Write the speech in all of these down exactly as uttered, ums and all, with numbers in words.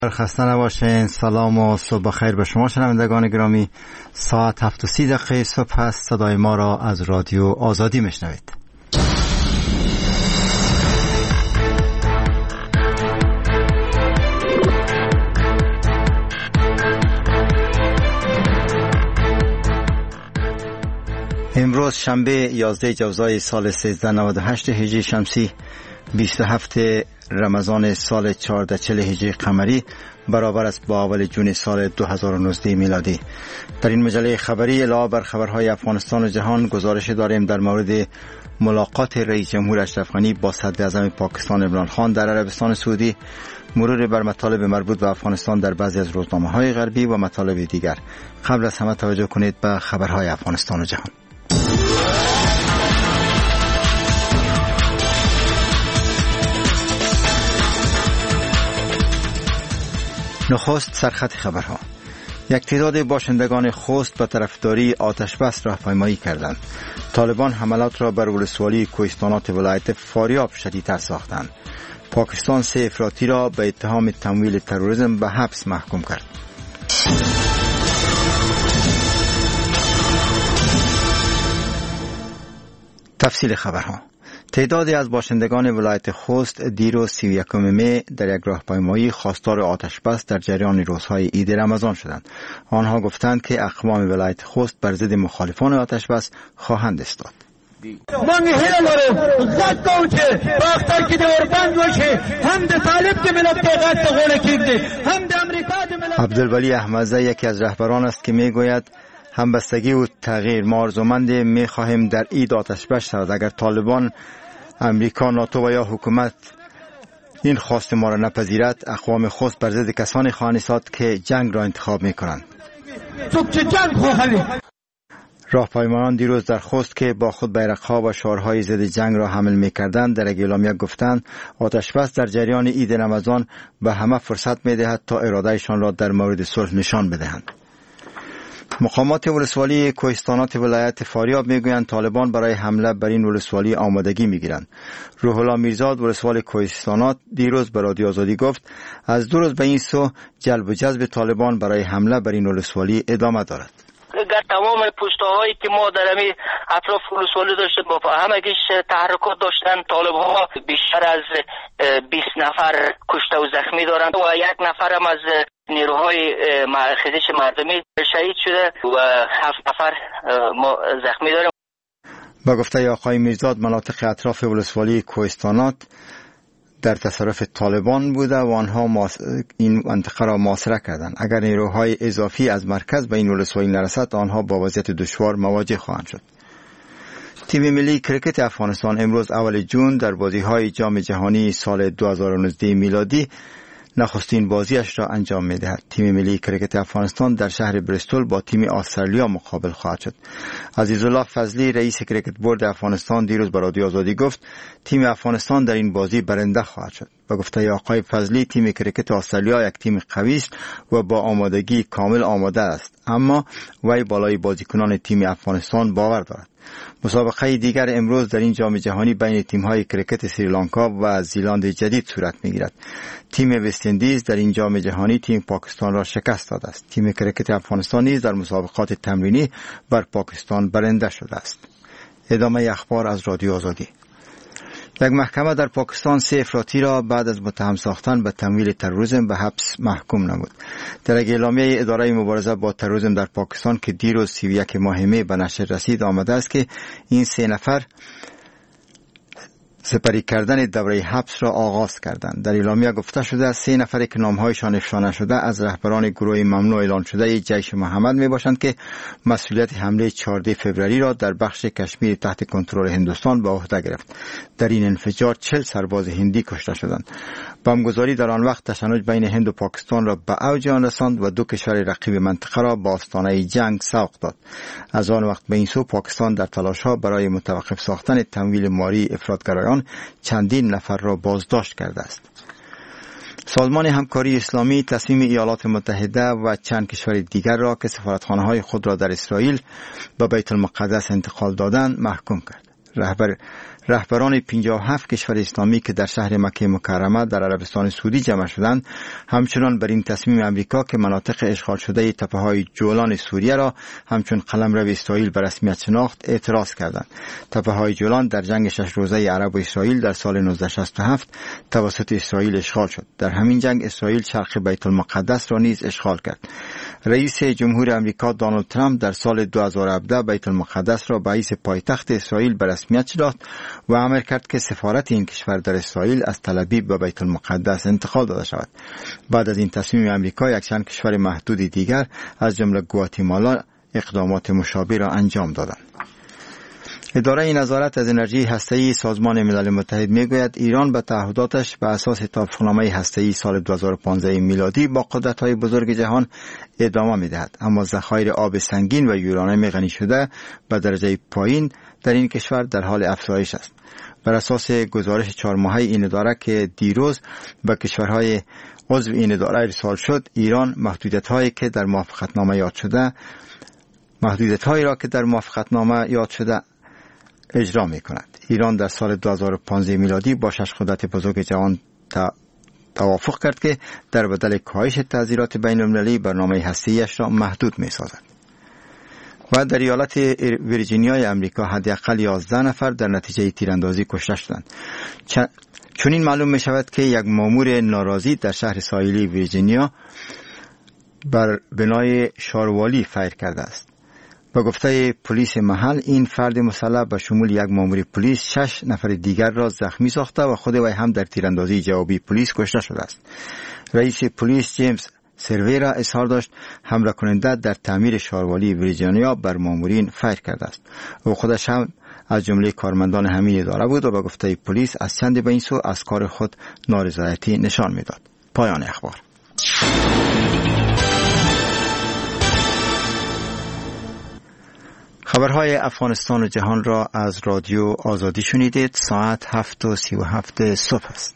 خسته نباشین. سلام و صبح بخیر به شما شنوندگان گرامی. ساعت هفت و سی دقیقه صبح است. صدای ما را از رادیو آزادی میشنوید. امروز شنبه یازده جوزای سال سیزده نود و هشت هجری شمسی، بیست و هفت رمضان سال چهارصد و چهل هجری قمری، برابر است با اول جون سال دو هزار و نوزده میلادی. در این مجله خبری علاوه بر خبرهای افغانستان و جهان گزارش داریم در مورد ملاقات رئیس جمهور اشرف غنی با صدر اعظم پاکستان عمران خان در عربستان سعودی، مرور بر مطالب مربوط به افغانستان در بعضی از روزنامه‌های غربی و مطالب دیگر. قبل از همه توجه کنید به خبرهای افغانستان و جهان. نخست سرخط خبرها. یک تعداد باشندگان خوست به طرفداری آتش بس راهپیمایی کردند. طالبان حملات را بر ولسوالی کوهستانات ولایت فاریاب شدیدتر ساختند. پاکستان سه افراطی را به اتهام تمویل تروریسم به حبس محکوم کرد. تفصیل خبرها. تعدادی از باشندگان ولایت خوست دیروز سی و یکم می در یک راهپیمایی خواستار آتش بس در جریان روزهای عید رمضان شدند. آنها گفتند که اقوام ولایت خوست بر ضد مخالفان آتش بس خواهند ایستاد. من هیله لرم زد کوم چې باختر کې د اوربند وشي هم د طالب د ملت پیغام ته غوړه کېږدي هم د امریکا د ملت. عبدالولی احمدزی یکی از رهبران است که میگوید همبستگی و تغییر ما آرزومند میخواهیم در عید آتش بس شود. اگر طالبان، امریکا، ناتو و یا حکومت این خواست ما را نپذیرد، اقوام خوست بر ضد کسانی خواهند ایستاد که جنگ را انتخاب میکنند. راهپیمایان دیروز در خوست که با خود بیرق‌ها و شعارهای ضد جنگ را حمل می‌کردند در اعلامیه گفتند آتش بس در جریان عید رمضان به همه فرصت می‌دهد تا ارادهشان را در مورد صلح نشان بدهند. مقامات ولسوالی کوهستانات ولایت فاریاب میگویند طالبان برای حمله بر این ولسوالی آمادگی میگیرند. روح الله میرزاد ولسوالی کوهستانات دیروز به رادیو آزادی گفت از دو روز به این سو جلب و جذب طالبان برای حمله بر این ولسوالی ادامه دارد. اگر تمام پشتهایی که ما در امی اطراف ولسوالی داشتیم با همگیش تحرکات داشتن، طالب‌ها بیشتر از بیست نفر کشته و زخمی دارند و یک نفر هم از نیروهای خیزش مردمی شهید شده و هفت نفر ما زخمی داریم. با گفته آقای میرزاد مناطق اطراف ولسوالی کوهستانات در تصرف طالبان بوده و آنها این منطقه را محاصره کردند. اگر نیروهای اضافی از مرکز به این ولسوالی نرسد آنها با وضعیت دشوار مواجه خواهند شد. تیم ملی کرکت افغانستان امروز اول جون در بازی‌های جام جهانی سال دو هزار و نوزده میلادی نخستین بازیش را انجام می‌دهد. تیم ملی کرکت افغانستان در شهر بریستول با تیم استرالیا مقابل خواهد شد. عزیزالله فضلی رئیس کرکت بورد افغانستان دیروز به رادیو آزادی گفت تیم افغانستان در این بازی برنده خواهد شد. با گفته آقای فضلی تیم کرکت استرالیا یک تیم قوی است و با آمادگی کامل آماده است، اما وی بالای بازیکنان تیم افغانستان باور دارد. مسابقه دیگر امروز در این جام جهانی بین تیم‌های کرکت سریلانکا و زیلند جدید صورت می‌گیرد. تیم وست اندیز در این جام جهانی تیم پاکستان را شکست داده است. تیم کرکت افغانستان نیز در مسابقات تمرینی بر پاکستان برنده شده است. ادامه اخبار از رادیو آزادی. یک محکمه در پاکستان سه افراطی را بعد از متهم ساختن به تمویل تروریسم به حبس محکوم نمود. در یک اعلامیه اداره مبارزه با تروریسم در پاکستان که دیروز سی و یک ماه می به نشر رسید آمده است که این سه نفر سپری کردن دوره حبس را آغاز کردند. در اعلامیه گفته شده است سه نفر که نامهایشان افشا نشده از رهبران گروه ممنوع اعلان شده جیش محمد می باشند که مسئولیت حمله چهارده فوریه را در بخش کشمیر تحت کنترل هندوستان به عهده گرفت. در این انفجار چهل سرباز هندی کشته شدند. بمبگذاری در آن وقت تشنج بین هند و پاکستان را به اوج آن رساند و دو کشور رقیب منطقه را به آستانه جنگ سوق داد. از آن وقت به این سو پاکستان در تلاش‌ها برای متوقف ساختن تمویل مالی افراطگرایان چندین نفر را بازداشت کرده است. سازمان همکاری اسلامی تصمیم ایالات متحده و چند کشور دیگر را که سفارتخانه‌های خود را در اسرائیل به بیت المقدس انتقال دادند محکوم کرد. رهبر رهبران پنجاه و هفت کشور اسلامی که در شهر مکه مکرمه در عربستان سعودی جمع شدند همچنان بر این تصمیم امریکا که مناطق اشغال شده تپه‌های جولان سوریه را همچون قلمرو اسرائیل به رسمیت شناخت اعتراض کردند. تپه‌های جولان در جنگ شش روزه عرب و اسرائیل در سال نوزده شصت و هفت توسط اسرائیل اشغال شد. در همین جنگ اسرائیل شرق بیت المقدس را نیز اشغال کرد. رئیس جمهور امریکا دونالد ترامپ در سال دو هزار و هفده بیت المقدس را به حیث پایتخت اسرائیل به رسمیت شناخت و امر کرد که سفارت این کشور در اسرائیل از تل آویو به بیت المقدس انتقال داده شود. بعد از این تصمیم امریکا یکچند کشور محدود دیگر از جمله گواتیمالا اقدامات مشابه را انجام دادند. اداره نظارت از انرژی هسته‌ای سازمان ملل متحد میگوید ایران به تعهداتش به اساس توافقنامه هسته‌ای سال دو هزار و پانزده میلادی با قدرت‌های بزرگ جهان ادامه می‌دهد، اما ذخایر آب سنگین و یورانیم غنی شده به درجه پایین در این کشور در حال افزایش است. بر اساس گزارش چهار ماهه این اداره که دیروز به کشورهای عضو این اداره ارسال شد، ایران محدودیت‌هایی که در موافقتنامه یاد شده محدودیت‌هایی را که در موافقتنامه یاد شده اجرا می کند. ایران در سال دو هزار و پانزده میلادی با شش قدرت بزرگ جهان توافق کرد که در بدل کاهش تعزیرات بین المللی برنامه هسته‌ایش را محدود می سازد. و در ایالت ویرجینیای امریکا حداقل یازده نفر در نتیجه تیراندازی کشته شدند. چون این معلوم می شود که یک مامور ناراضی در شهر ساحلی ویرجینیا بر بنای شاروالی فایر کرده است. با گفته پلیس محل این فرد مسلح به شمول یک مامور پلیس شش نفر دیگر را زخمی ساخته و خود وی هم در تیراندازی جوابی پلیس کشته شده است. رئیس پلیس جیمز سرویرا اظهار داشت حمله کننده در تعمیر شاروالی ویرجینیا بر مامورین فایر کرده است. او خودش هم از جمله کارمندان همین اداره بود و با گفته پلیس از چند به این سو از کار خود نارضایتی نشان میداد. پایان اخبار. خبرهای افغانستان و جهان را از رادیو آزادی شنیدید. ساعت هفت و سی و هفت صبح است.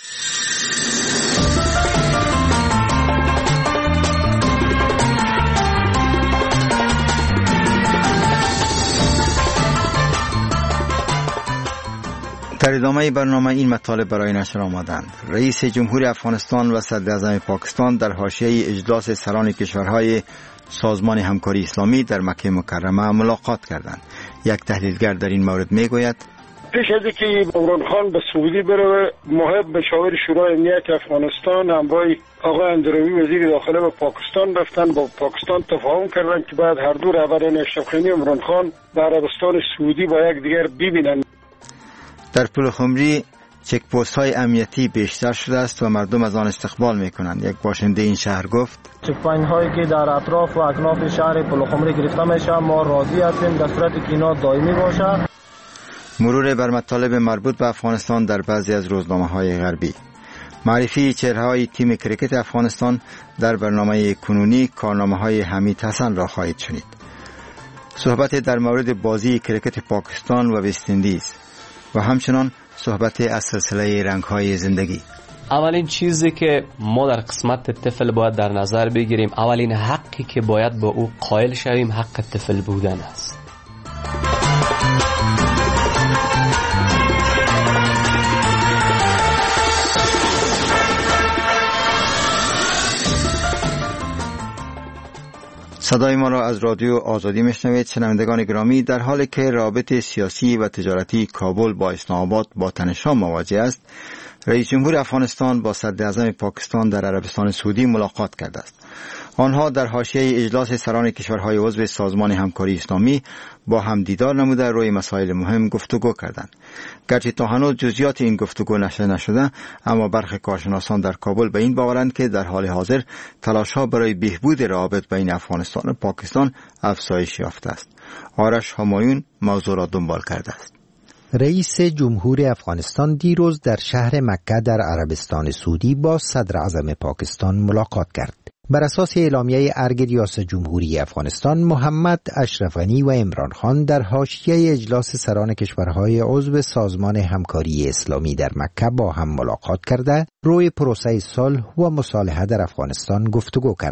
در ادامه برنامه این مطالب برای نشر آمدند. رئیس جمهور افغانستان و صدر اعظم پاکستان در حاشیه اجلاس سران کشورهای سازمان همکاری اسلامی در مکه مکرمه ملاقات کردند. یک تحلیلگر در این مورد میگوید پیش از اینکه عمران خان به سعودی بره، محب مشاور شورای امنیت افغانستان همراه آقای اندروی وزیر داخله به پاکستان رفتن، با پاکستان تفاهم کردن که بعد هر دو رهبران اشرف غنی و عمران خان به عربستان سعودی با یک دیگر ببینند. در پل خمری چک پست های امنیتی بیشتر شده است و مردم از آن استقبال می کنند. یک باشنده این شهر گفت چک پوینت هایی که در اطراف و اکناف شهر پل خمری گرفته میشه ما راضی هستیم در صورتی که اینا دائمی باشه. مرور بر مطالب مربوط به افغانستان در بعضی از روزنامه های غربی. معرفی چهره‌های تیم کرکت افغانستان در برنامه کنونی کارنامه های حمید حسن را خواهید شنید. صحبت در مورد بازی کرکت پاکستان و وست اندیز و همچنان صحبت از سلسله رنگ‌های زندگی. اولین چیزی که ما در قسمت طفل باید در نظر بگیریم، اولین حقی که باید با او قائل شویم حق طفل بودن است. صدای ما را از رادیو آزادی میشنوید. شنوندگان گرامی، در حالی که رابطه سیاسی و تجارتی کابل با اسلام آباد با تنش‌ها مواجه است، رئیس جمهور افغانستان با صدر اعظم پاکستان در عربستان سعودی ملاقات کرده است. آنها در حاشیه اجلاس سران کشورهای عضو سازمان همکاری اسلامی با هم دیدار نموده روی مسائل مهم گفتگو کردند. گرچه تا هنوز جزئیات این گفتگو نشر نشده، اما برخی کارشناسان در کابل به این باورند که در حال حاضر تلاش‌ها برای بهبود روابط بین افغانستان و پاکستان افزایش یافته است. آرش همایون موضوع را دنبال کرده است. رئیس جمهور افغانستان دیروز در شهر مکه در عربستان سعودی با صدر اعظم پاکستان ملاقات کرد. بر اساس اعلامیه ارگ ریاست جمهوری افغانستان، محمد اشرف غنی و عمران خان در حاشیه اجلاس سران کشورهای عضو سازمان همکاری اسلامی در مکه با هم ملاقات کرده روی پروسه صلح و مصالحه در افغانستان گفتگو کردند.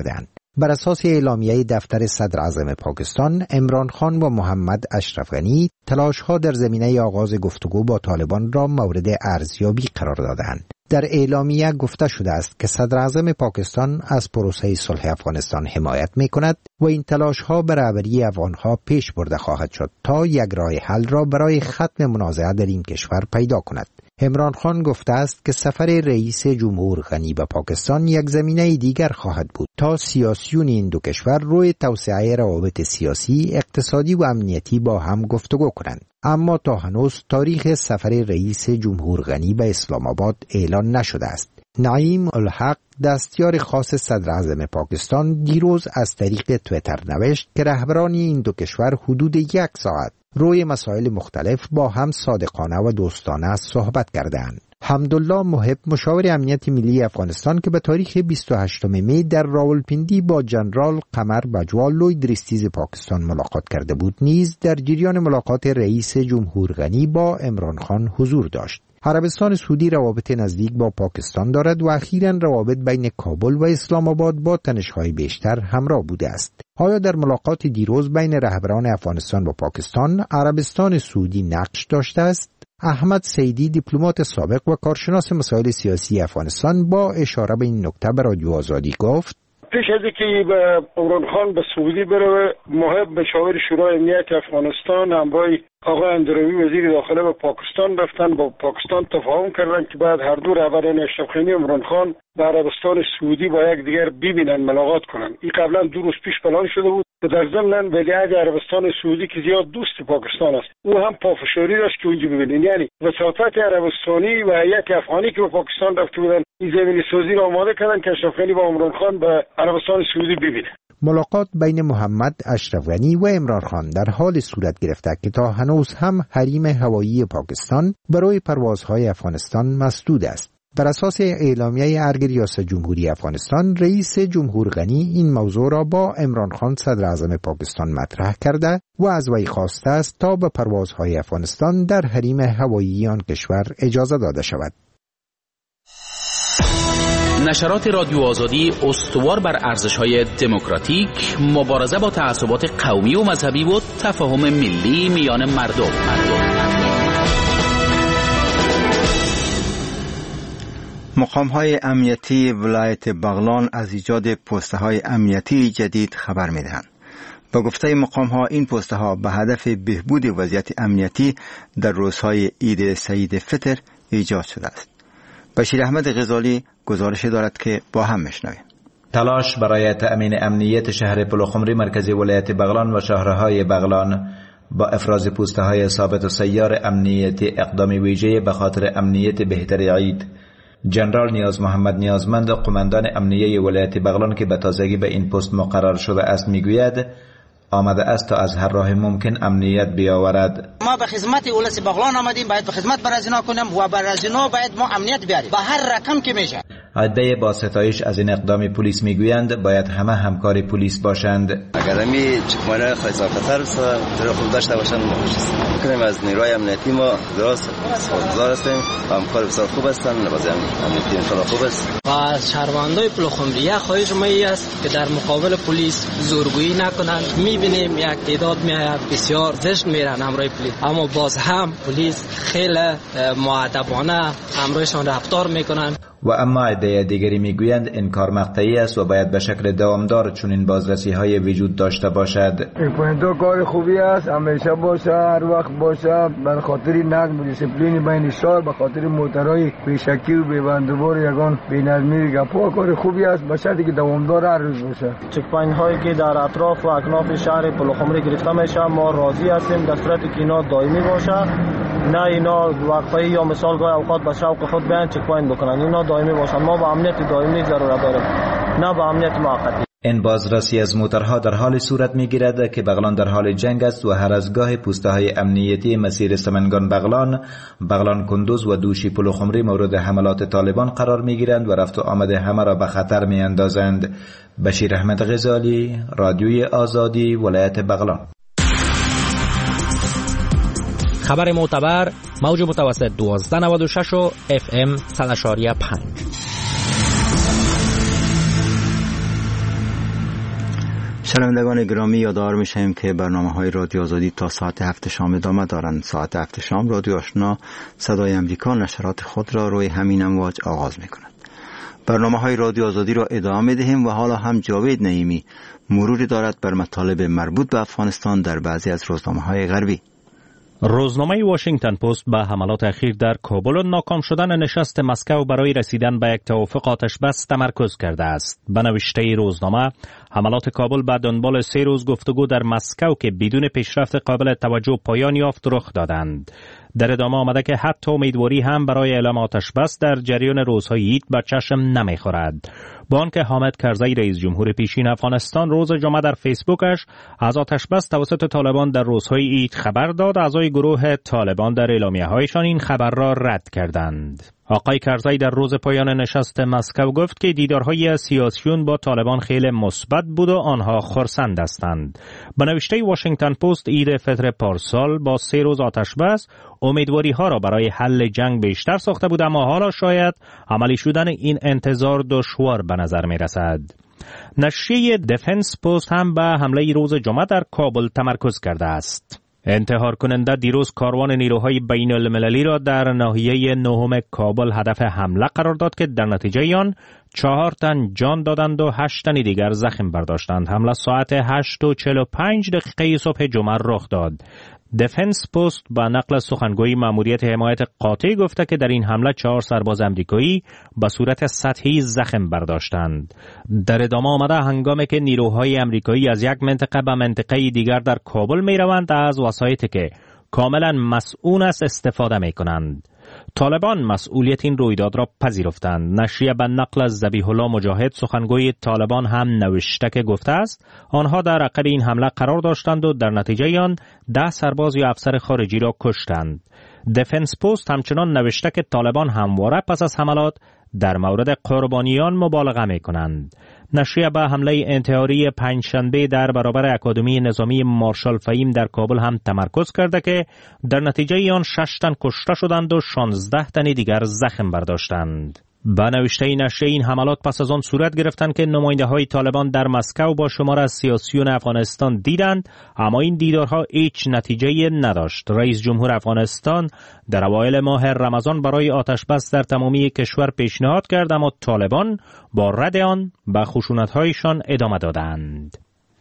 بر اساس اعلامیه دفتر صدر اعظم پاکستان، عمران خان و محمد اشرف غنی تلاش‌ها در زمینه آغاز گفتگو با طالبان را مورد ارزیابی قرار دادند. در اعلامیه گفته شده است که صدر اعظم پاکستان از پروسه صلح افغانستان حمایت می‌کند و این تلاش‌ها به رهبری افغان‌ها پیش برده خواهد شد تا یک راه حل را برای ختم منازعه در این کشور پیدا کند. عمران خان گفته است که سفر رئیس جمهور غنی به پاکستان یک زمینه دیگر خواهد بود تا سیاسیون این دو کشور روی توسعه روابط سیاسی، اقتصادی و امنیتی با هم گفتگو کنند. اما تا هنوز تاریخ سفر رئیس جمهور غنی به اسلام آباد اعلان نشده است. نعیم الحق، دستیار خاص صدر اعظم پاکستان، دیروز از طریق تویتر نوشت که رهبران این دو کشور حدود یک ساعت روی مسائل مختلف با هم صادقانه و دوستانه صحبت کردند. حمدالله محب، مشاور امنیت ملی افغانستان که به تاریخ بیست و هشتم می در راولپندی با جنرال قمر بجوال لوی درستیز پاکستان ملاقات کرده بود، نیز در جریان ملاقات رئیس جمهور غنی با عمران خان حضور داشت. عربستان سعودی روابط نزدیک با پاکستان دارد و اخیراً روابط بین کابل و اسلام آباد با تنش‌های بیشتر همراه بوده است. آیا در ملاقات دیروز بین رهبران افغانستان و پاکستان عربستان سعودی نقش داشته است؟ احمد سیدی، دیپلمات سابق و کارشناس مسائل سیاسی افغانستان، با اشاره به این نکته به رادیو آزادی گفت: پیش از اینکه به عمران خان به سعودی بره، محب مشاور شورای امنیت افغانستان همراه آقای اندروی وزیر داخله به پاکستان رفتن، با پاکستان تفاهم کردن که بعد هر دو رهبران اشرف غنی و عمران خان به عربستان سعودی با یک دیگر ببینن، ملاقات کنن. این قبلا دو روز پیش پلان شده بود و در ضمن ولیعهد عربستان سعودی که زیاد دوست پاکستان است، او هم پافشاری داشت که اونجا ببینن. یعنی وساطت عربستانی و هیئت افغانی که به پاکستان رفته بودن، این زمینی سازی را آماده کردن که اشرف غنی با عمران خان به عربستان سعودی ببینه. ملاقات بین محمد اشرف غنی و عمران خان در حال صورت گرفته که تا هنوز هم حریم هوایی پاکستان برای پروازهای افغانستان مسدود است. بر اساس اعلامیه ارگ ریاست جمهوری افغانستان، رئیس جمهور غنی این موضوع را با عمران خان صدر اعظم پاکستان مطرح کرده و از وی خواسته است تا به پروازهای افغانستان در حریم هوایی آن کشور اجازه داده شود. نشرات رادیو آزادی استوار بر ارزش‌های دموکراتیک، مبارزه با تعصبات قومی و مذهبی و تفاهم ملی میان مردم. مقام‌های امنیتی ولایت بغلان از ایجاد پست‌های امنیتی جدید خبر می‌دهند. با گفته مقام‌ها، این پست‌ها به هدف بهبود وضعیت امنیتی در روزهای عید سعید فطر ایجاد شده است. بشیر احمد غزالی گزارش دارد که با هم میشنویم. تلاش برای تأمین امنیت شهر پلخمری مرکزی ولایت بغلان و شهرهای بغلان با افراز پوسته‌های ثابت و سیار امنیتی اقدام ویژه به خاطر امنیت بهتر عید. جنرال نیاز محمد نیازمند، قماندان امنیه ولایت بغلان که به تازگی به این پست مقرر شده است، میگوید آمده است تا از هر راه ممکن امنیت بیاورد. ما به خدمت اولس بغلان آمدیم، باید به خدمت بر از اینا کنیم و بر از اینا باید ما امنیت بیاریم به هر رقم که میشه. عده با ستایش از این اقدام پلیس میگویند باید همه همکار پلیس باشند. اگر می چکمانه خیلی خطر است در خود داشته باشند مخصوص کنیم. از نیروی امنیتی ما درست سپاسگزار هستیم، همکار بسیار خوب هستند، لباس امنیتی انشالله خوب است. و شهروندای پلخمری خواهش ما است که در مقابل پلیس زورگویی نکنند. میبینیم یک تعداد میآید بسیار زشت میرن همراه پلیس، اما باز هم پلیس خیلی مؤدبانه همراهشان رفتار میکنند. و اما عده دیگری میگویند این کار مقطعی است و باید به شکل دوامدار چون این بازرسی های وجود داشته باشد. این دو کار خوبی است، همیشه باشه، هر وقت باشه، بر خاطر نظم و دیسپلین بین شهر، به خاطر موترهای بیشکی و بی‌بندوبار یگان بی‌نظمی گپا کار خوبی است، به شرطی که دوامدار هر روز باشه. چک پوینت هایی که در اطراف و اکناف شهر پلخمری گرفته میشه ما راضی هستیم در صورتی که اینا دائمی باشه، نه اینا وقفه یا مثال گاه اوقات به شوق خود بیان چک پوینت بکنن، اینا دائمی باشن. ما با امنیت دائمی ضرورت داریم، نه با امنیت موقتی. این بازرسی از موترها در حال صورت میگیرد که بغلان در حال جنگ است و هر از گاه پوسته های امنیتی مسیر سمنگان بغلان، بغلان کندوز و دوشی پلخمری مورد حملات طالبان قرار میگیرند و رفت و آمد همه را به خطر میاندازند. بشیر احمد غزالی، رادیوی آزادی، ولایت بغلان. خبر معتبر، موج متوسط دوازده نود و شش و اف ام صد و پنج. شنوندگان گرامی، یادآور می‌شویم که برنامه‌های رادیو آزادی تا ساعت هفت شام ادامه دارند. ساعت هفت شام رادیو آشنا صدای امریکا نشرات خود را روی همین امواج آغاز می‌کند. برنامه‌های رادیو آزادی را ادامه می‌دهیم و حالا هم جاوید نعیمی مروری دارد بر مطالب مربوط به افغانستان در بعضی از روزنامه‌های غربی. روزنامه واشنگتن پست به حملات اخیر در کابل و ناکام شدن نشست مسکو برای رسیدن به یک توافق آتش بس تمرکز کرده است. به نوشته روزنامه، حملات کابل به دنبال سه روز گفتگو در مسکو که بدون پیشرفت قابل توجه پایان یافت رخ دادند. در ادامه آمده که حتی امیدواری هم برای اعلام آتش بس در جریان روزهای عید به چشم نمیخورد. با آنکه حامد کرزی رئیس جمهور پیشین افغانستان روز جمعه در فیسبوکش از آتش بس توسط طالبان در روزهای عید خبر داد، اعضای گروه طالبان در اعلامیه‌هایشان این خبر را رد کردند. آقای کرزی در روز پایان نشست مسکو گفت که دیدارهای سیاسیون با طالبان خیلی مثبت بود و آنها خرسند هستند. به نوشته واشنگتن پست، عید فطر پارسال با سه روز آتش بس امیدواری ها را برای حل جنگ بیشتر ساخته بود، اما حالا شاید عملی شدن این انتظار دشوار به نظر می رسد. نشریه دفنس پست هم به حمله روز جمعه در کابل تمرکز کرده است. انتحار کننده دیروز کاروان نیروهای بین المللی را در ناحیه نهم کابل هدف حمله قرار داد که در نتیجه آن چهار تن جان دادند و هشت تن دیگر زخم برداشتند. حمله ساعت هشت و چهل و پنج دقیقه صبح جمعه رخ داد. دفنس پست با نقل سخنگوی ماموریت حمایت قاطع گفته که در این حمله چهار سرباز امریکایی به صورت سطحی زخم برداشتند. در ادامه آمده هنگامی که نیروهای امریکایی از یک منطقه به منطقه دیگر در کابل می روند از وسایطی که کاملا مسئول است استفاده می کنند. طالبان مسئولیت این رویداد را پذیرفتند. نشریه به نقل از ذبیح الله مجاهد سخنگوی طالبان هم نوشته که گفته است آنها در عقب این حمله قرار داشتند و در نتیجه آن ده سرباز یا افسر خارجی را کشتند. دفنس پست همچنان نوشته که طالبان همواره پس از حملات در مورد قربانیان مبالغه می کنند. نشریه به حمله انتحاری پنجشنبه در برابر اکادمی نظامی مارشال فهیم در کابل هم تمرکز کرده که در نتیجه آن شش تن کشته شدند و شانزده تن دیگر زخم برداشتند. به نوشته نشریه این حملات پس از آن صورت گرفتند که نماینده های طالبان در مسکو با شمار از سیاسیون افغانستان دیدند، اما این دیدارها هیچ نتیجه نداشت. رئیس جمهور افغانستان در اوایل ماه رمضان برای آتش بس در تمامی کشور پیشنهاد کرد، اما طالبان با رد آن به خشونت‌هایشان ادامه دادند.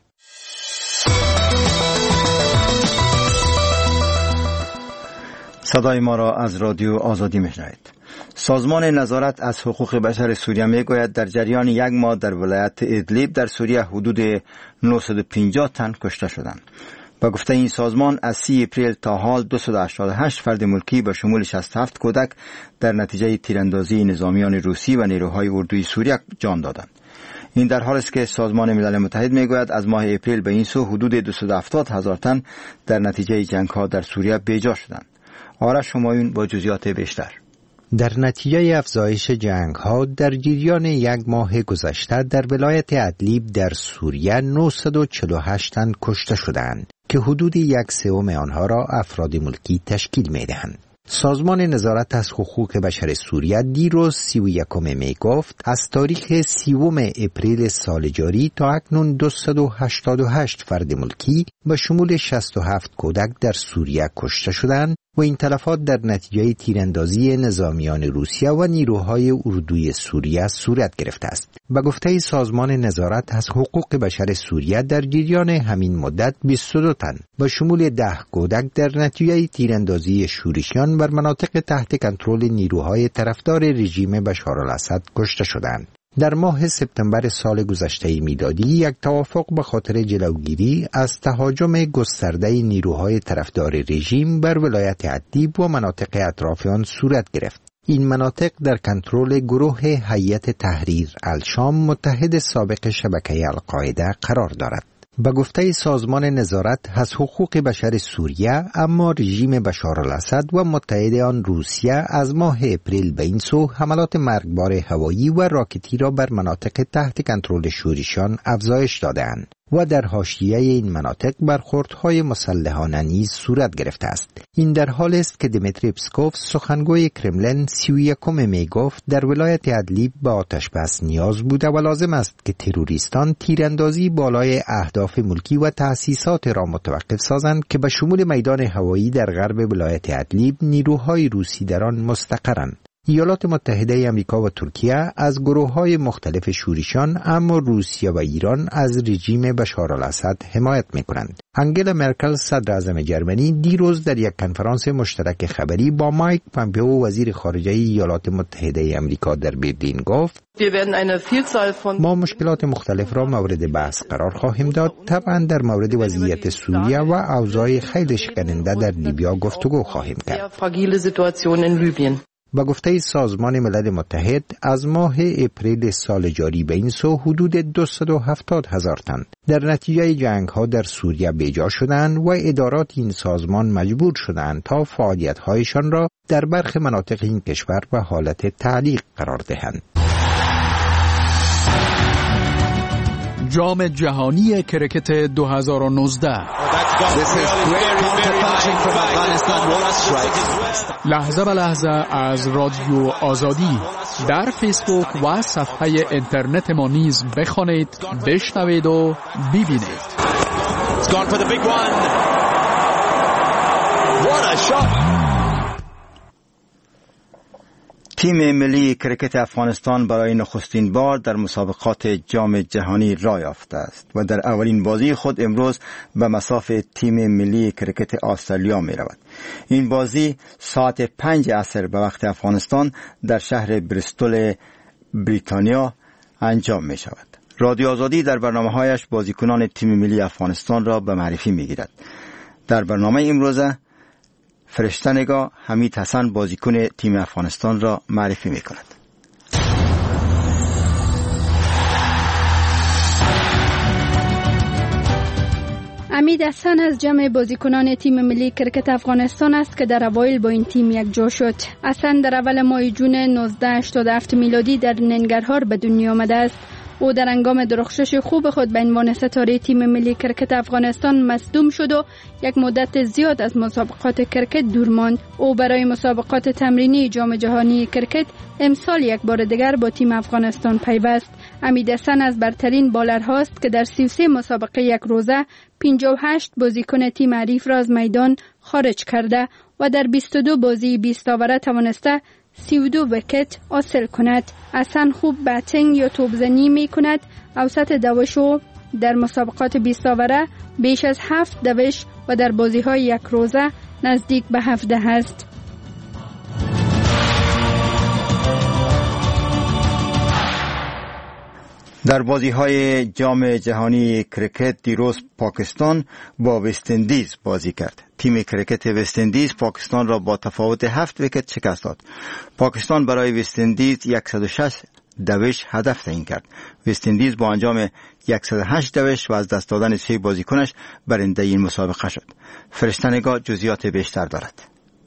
صدای ما را از رادیو آزادی میشنوید. سازمان نظارت از حقوق بشر سوریه میگوید در جریان یک ماه در ولایت ادلیب در سوریه حدود نهصد و پنجاه تن کشته شدند. با گفته این سازمان از سی اپریل تا حال دویست و هشتاد و هشت فرد ملکی به شمول شصت و هفت کودک در نتیجه تیراندازی نظامیان روسی و نیروهای اردوی سوریه جان دادند. این در حالی است که سازمان ملل متحد میگوید از ماه اپریل به این سو حدود دویست و هفتاد هزار تن در نتیجه جنگ‌ها در سوریه بیجا شدند. آرش همایون با جزئیات بیشتر. در نتیجه افزایش جنگ‌ها در جریان یک ماه گذشته در ولایت ادلیب در سوریه نهصد و چهل و هشت تن کشته شدند که حدود یک سوم آنها را افراد ملکی تشکیل می‌دهند. سازمان نظارت از حقوق بشر سوریه دیروز سی و یکم می گفت از تاریخ سیوم اپریل سال جاری تا اکنون دویست و هشتاد و هشت فرد ملکی به شمول شصت و هفت کودک در سوریه کشته شدند و این تلفات در نتیجه تیراندازی نظامیان روسیه و نیروهای اردوی سوریه صورت گرفته است. به گفته سازمان نظارت از حقوق بشر سوریه در جریان همین مدت بیست و دو تن به شمول ده کودک در نتیجه تیراندازی شورشیان بر مناطق تحت کنترل نیروهای طرفدار رژیم بشار الاسد کشته شدند. در ماه سپتامبر سال گذشته میلادی یک توافق به خاطر جلوگیری از تهاجم گسترده نیروهای طرفدار رژیم بر ولایت ادلیب و مناطق اطراف آن صورت گرفت. این مناطق در کنترل گروه هیئت تحریر الشام متحد سابق شبکه القاعده قرار دارد. به گفته سازمان نظارت از حقوق بشر سوریه، اما رژیم بشار الاسد و متحد آن روسیه از ماه اپریل به این سو حملات مرگبار هوایی و راکتی را بر مناطق تحت کنترل شورشیان افزایش دادند. و در حاشیه این مناطق برخوردهای مسلحانه نیز صورت گرفته است. این در حالی است که دیمیتری پسکوف سخنگوی کرملین سی و یکم می گفت در ولایت ادلیب به آتش بس نیاز بوده و لازم است که تروریستان تیراندازی بالای اهداف ملکی و تأسیسات را متوقف سازند که به شمول میدان هوایی در غرب ولایت ادلیب نیروهای روسی در آن مستقرند. ایالات متحده آمریکا و ترکیه از گروه‌های مختلف شورشیان اما روسیه و ایران از رژیم بشار الاسد حمایت می‌کنند. انگلا مرکل صدر اعظم جرمنی دیروز در یک کنفرانس مشترک خبری با مایک پامپئو وزیر خارجه ایالات متحده آمریکا در برلین گفت: ما مشکلات مختلف را مورد بحث قرار خواهیم داد. طبعا در مورد وضعیت سوریه و اوضاع خیلی شکننده در لیبیا گفتگو خواهیم کرد. با گفته سازمان ملل متحد از ماه اپریل سال جاری به این سو حدود دویست و هفتاد هزار تن در نتیجه جنگ ها در سوریه بیجا شدند و ادارات این سازمان مجبور شدند تا فعالیت هایشان را در برخی مناطق این کشور به حالت تعلیق قرار دهند. جام جهانی کرکت دو هزار و نوزده لحظه به لحظه از رادیو آزادی در فیسبوک و صفحه اینترنت ما نیز بخوانید، بشنوید و ببینید. تیم ملی کرکت افغانستان برای نخستین بار در مسابقات جام جهانی راه یافته است و در اولین بازی خود امروز به مصاف تیم ملی کرکت استرالیا می رود. این بازی ساعت پنج عصر به وقت افغانستان در شهر بریستول بریتانیا انجام می شود. رادیو آزادی در برنامه هایش بازیکنان تیم ملی افغانستان را به معرفی می گیرد. در برنامه امروزه فرشته نگاه حمید حسن بازیکن تیم افغانستان را معرفی می کند. حمید حسن از جمع بازیکنان تیم ملی کرکت افغانستان است که در اوایل با این تیم یکجا شد. حسن در اول ماه جون نوزده هشتاد و هفت میلادی در ننگرهار به دنیا آمده است. او در هنگام درخشش خوب خود به عنوان ستاره تیم ملی کرکت افغانستان مصدوم شد و یک مدت زیاد از مسابقات کرکت دور ماند. او برای مسابقات تمرینی جام جهانی کرکت امسال یک بار دیگر با تیم افغانستان پیوست. حمید حسن از برترین بالرهاست که در سی و سه مسابقه یک روزه پنجاه و هشت بازیکن تیم حریف را از میدان خارج کرده و در بیست و دو بازی بیست آوره توانسته سی و دو ویکت حاصل کند. حسن خوب باتینگ یا توپزنی می کند. اوسط دوش او در مسابقات بیست آوره بیش از هفت دوش و در بازی های یک روزه نزدیک به هفده است. در بازی های جام جهانی کرکت دیروز پاکستان با وست اندیز بازی کرد. تیم کرکت وست اندیز پاکستان را با تفاوت هفت ویکت شکست داد. پاکستان برای وست اندیز صد و شش دوش هدف تعیین کرد. وست اندیز با انجام صد و هشت دوش و از دست دادن سه بازیکنش برنده این مسابقه شد. فرشته نگاه جزئیات بیشتر دارد.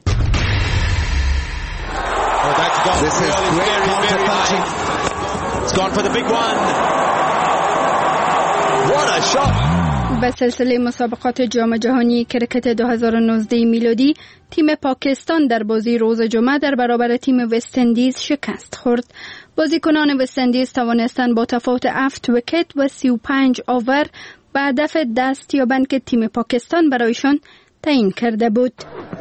به سلسله مسابقات جام جهانی کرکت دو هزار و نوزده میلادی تیم پاکستان در بازی روز جمعه در برابر تیم وست اندیز شکست خورد. بازیکنان وست اندیز توانستند با تفاوت هفت ویکت و سی و پنج آور به هدف دست یابند که تیم پاکستان برایشان تعیین کرده بود.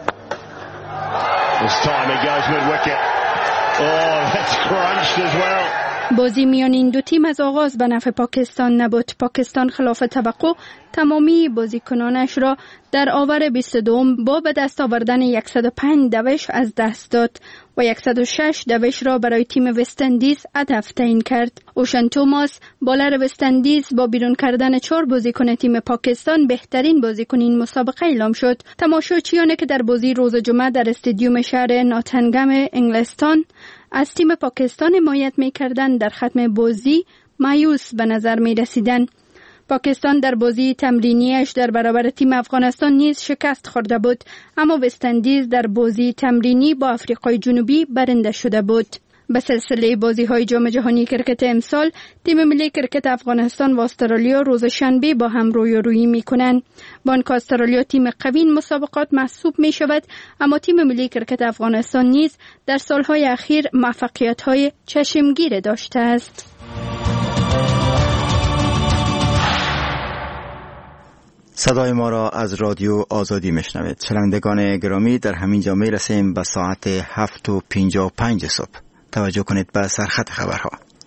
بازی میان این دو تیم از آغاز به نفع پاکستان نبود. پاکستان خلاف توقع تمامی بازیکنانش را در آور بیست و دو با به دست آوردن صد و پنج دوش از دست داد و صد و شش دوش را برای تیم وست اندیز هدف تعیین کرد. اوشن توماس بالر وست اندیز با بیرون کردن چهار بازیکن تیم پاکستان بهترین بازیکن این مسابقه اعلام شد. تماشاچیانی که در بازی روز جمعه در استادیوم شهر ناتنگهم انگلستان از تیم پاکستان حمایت می‌کردند در ختم بازی مایوس به نظر می‌رسیدند. پاکستان در بازی تمرینیش در برابر تیم افغانستان نیز شکست خورده بود، اما وست اندیز در بازی تمرینی با آفریقای جنوبی برنده شده بود. به سلسله بازی های جام جهانی کرکت امسال تیم ملی کرکت افغانستان و استرالیا روز شنبه با هم رویارویی می کنند. بانک استرالیا تیم قوی این مسابقات محسوب می شود، اما تیم ملی کرکت افغانستان نیز در سالهای اخیر موفقیت های چشمگیر داشته است. صدای ما را از رادیو آزادی میشنوید. شنوندگان گرامی، در همین جا می رسیم به ساعت هفت و پنجاه و پنج صبح. توجه کنید به سرخط خبرها.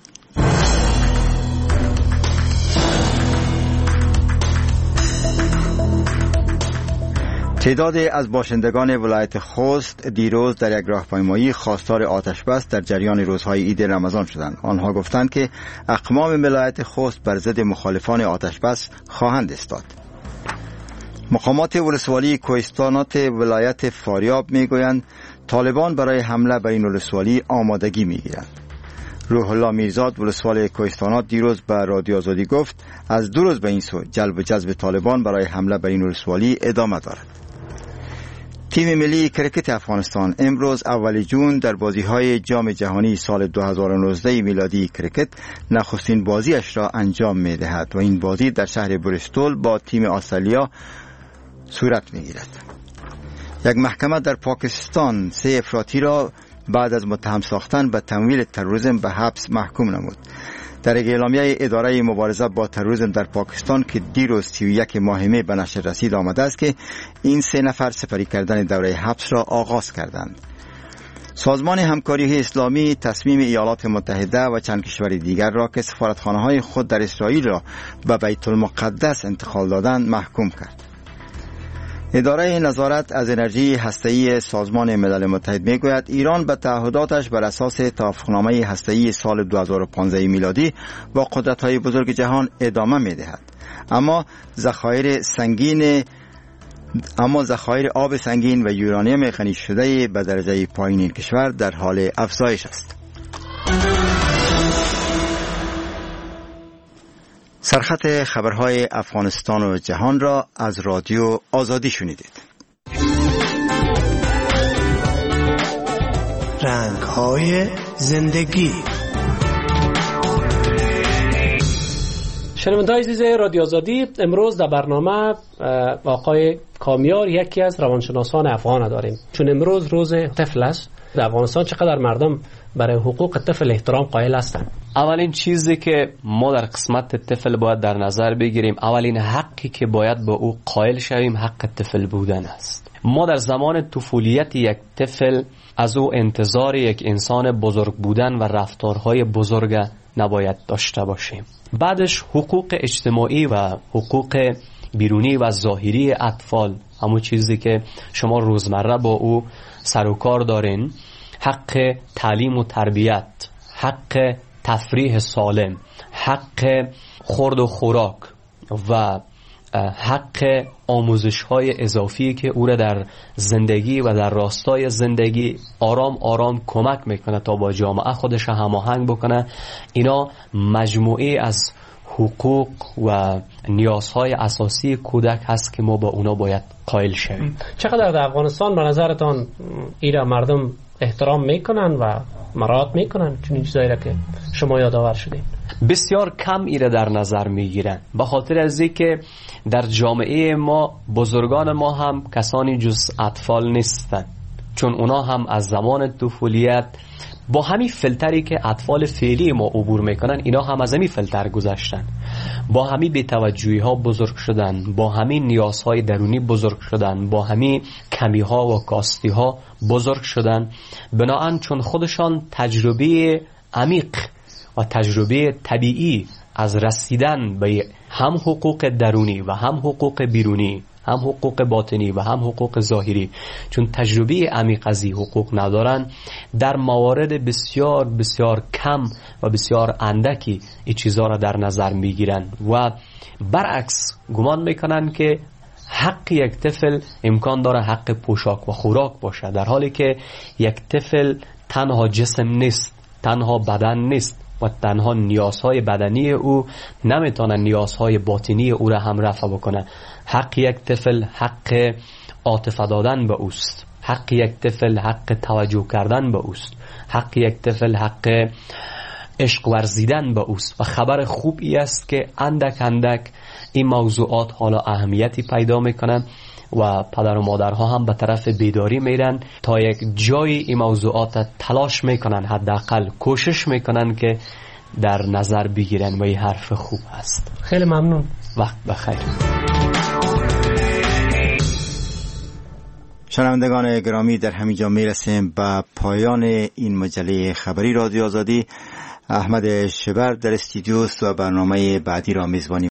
تعدادی از باشندگان ولایت خوست دیروز در یک راهپیمایی خواستار آتش بس در جریان روزهای عید رمضان شدند. آنها گفتند که اقوام ولایت خوست بر ضد مخالفان آتش بس خواهند ایستاد. مقامات ولسوالی کوهستانات ولایت فاریاب میگویند طالبان برای حمله بر این ولسوالی آمادگی میگیرند. روح الله میرزاد ولسوال کوهستانات دیروز به رادیو آزادی گفت از دو روز به این سو جلب و جذب طالبان برای حمله بر این ولسوالی ادامه دارد. تیم ملی کرکت افغانستان امروز اول جون در بازی‌های جام جهانی سال دو هزار و نوزده میلادی کرکت نخستین بازیش را انجام می‌دهد و این بازی در شهر بریستول با تیم استرالیا صورت می‌گیرد. یک محکمه در پاکستان سه افراطی را بعد از متهم ساختن به تمویل تروریسم به حبس محکوم نمود. در اعلامیه اداره مبارزه با تروریسم در پاکستان که دیروز سی و یک ماه می به نشر رسید آمده است که این سه نفر سپری کردن دوره حبس را آغاز کردند. سازمان همکاری اسلامی تصمیم ایالات متحده و چند کشور دیگر را که سفارتخانه‌های خود در اسرائیل را به بیت المقدس انتقال دادند محکوم کرد. اداره نظارت از انرژی هسته‌ای سازمان ملل متحد میگوید ایران به تعهداتش بر اساس توافقنامه هسته‌ای سال دو هزار و پانزده میلادی با قدرت‌های بزرگ جهان ادامه می‌دهد. اما ذخایر سنگین اما ذخایر آب سنگین و یورانیم غنی شده به درجه پایین این کشور در حال افزایش است. سرخط خبرهای افغانستان و جهان را از رادیو آزادی شنیدید. رنگ‌های زندگی. شنوندگان عزیز رادیو آزادی، امروز در برنامه آقای کامیار یکی از روانشناسان افغان داریم. چون امروز روز طفل است، در افغانستان چقدر مردم برای حقوق طفل احترام قائل هستند؟ اولین چیزی که ما در قسمت طفل باید در نظر بگیریم، اولین حقی که باید با او قائل شویم حق طفل بودن است. ما در زمان طفولیت یک طفل از او انتظار یک انسان بزرگ بودن و رفتارهای بزرگ نباید داشته باشیم. بعدش حقوق اجتماعی و حقوق بیرونی و ظاهری اطفال، همون چیزی که شما روزمره با او سر و کار دارین، حق تعلیم و تربیت، حق تفریح سالم، حق خورد و خوراک و حق آموزش های اضافی که او را در زندگی و در راستای زندگی آرام آرام کمک میکنه تا با جامعه خودش هماهنگ بکنه. اینا مجموعه از حقوق و نیازهای اساسی کودک هست که ما با اونا باید قائل شویم. چقدر در افغانستان به نظرتان ایرا مردم احترام میکنن و مراعات میکنن چون این چیزایی را که شما یادآور شدین؟ بسیار کم ایره در نظر میگیرن، به خاطر از اینکه در جامعه ما بزرگان ما هم کسانی جز اطفال نیستن، چون اونا هم از زمان طفولیت با همین فلتری که اطفال فعلی ما عبور میکنن اینا هم از همین فلتر گذشتن، با همین بی‌توجهی ها بزرگ شدن، با همین نیازهای درونی بزرگ شدن، با همین کمی ها و کاستی ها بزرگ شدن. بناهن چون خودشان تجربه عمیق و تجربه طبیعی از رسیدن به هم حقوق درونی و هم حقوق بیرونی، هم حقوق باطنی و هم حقوق ظاهری، چون تجربه عمیق از این حقوق ندارن، در موارد بسیار بسیار کم و بسیار اندکی این چیزها را در نظر میگیرن و برعکس گمان میکنن که حق یک طفل امکان داره حق پوشاک و خوراک باشه، در حالی که یک طفل تنها جسم نیست، تنها بدن نیست و تنها نیازهای بدنی او نمیتونه نیازهای باطنی او را هم رفع بکنه. حق یک طفل حق عاطفه دادن به اوست، حق یک طفل حق توجه کردن به اوست، حق یک طفل حق عشق ورزیدن به اوست و خبر خوبی است که اندک اندک این موضوعات حالا اهمیتی پیدا میکنن و پدر و مادرها هم به طرف بیداری میرن تا یک جای این موضوعات تلاش میکنن، حداقل کوشش میکنن که در نظر بگیرن و این حرف خوب است. خیلی ممنون. وقت بخیر. شنوندگان گرامی، در همینجا میرسیم به پایان این مجله خبری رادیو آزادی. احمد شبر در استودیو است و برنامه بعدی را میزبانی